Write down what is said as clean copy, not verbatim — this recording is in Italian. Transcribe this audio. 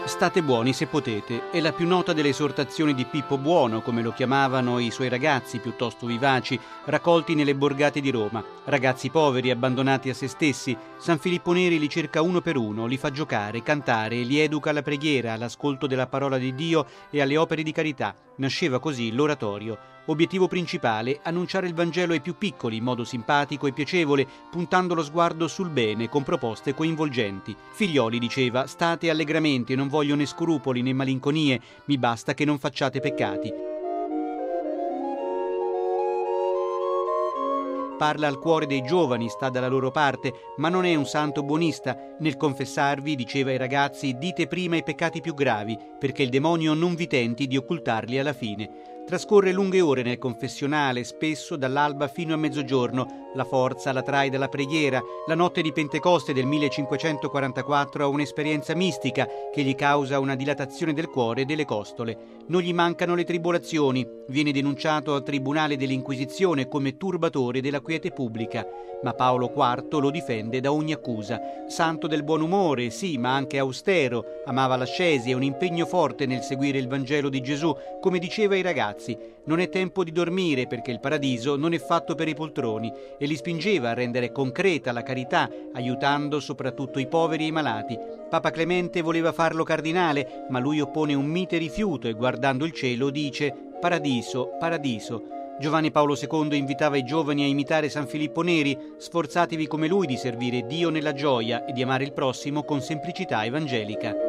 State buoni se potete è la più nota delle esortazioni di Pippo Buono, come lo chiamavano i suoi ragazzi piuttosto vivaci, raccolti nelle borgate di Roma. Ragazzi poveri, abbandonati a se stessi. San Filippo Neri li cerca uno per uno, li fa giocare, cantare, li educa alla preghiera, all'ascolto della parola di Dio e alle opere di carità. Nasceva così l'oratorio. Obiettivo principale, annunciare il Vangelo ai più piccoli in modo simpatico e piacevole, puntando lo sguardo sul bene con proposte coinvolgenti. Figlioli, diceva, state allegramente, non voglio né scrupoli né malinconie, mi basta che non facciate peccati. Parla al cuore dei giovani, sta dalla loro parte, ma non è un santo buonista. Nel confessarvi, diceva ai ragazzi, dite prima i peccati più gravi, perché il demonio non vi tenti di occultarli alla fine. Trascorre lunghe ore nel confessionale, spesso dall'alba fino a mezzogiorno. La forza la trae dalla preghiera. La notte di Pentecoste del 1544 ha un'esperienza mistica che gli causa una dilatazione del cuore e delle costole. Non gli mancano le tribolazioni. Viene denunciato al tribunale dell'Inquisizione come turbatore della quiete pubblica, ma Paolo IV lo difende da ogni accusa. Santo del buon umore, sì, ma anche austero. Amava l'ascesi e un impegno forte nel seguire il Vangelo di Gesù, come diceva ai ragazzi. Non è tempo di dormire perché il paradiso non è fatto per i poltroni, e li spingeva a rendere concreta la carità, aiutando soprattutto i poveri e i malati. Papa Clemente voleva farlo cardinale, ma lui oppone un mite rifiuto e guardando il cielo dice «Paradiso, paradiso». Giovanni Paolo II invitava i giovani a imitare San Filippo Neri: sforzatevi come lui di servire Dio nella gioia e di amare il prossimo con semplicità evangelica.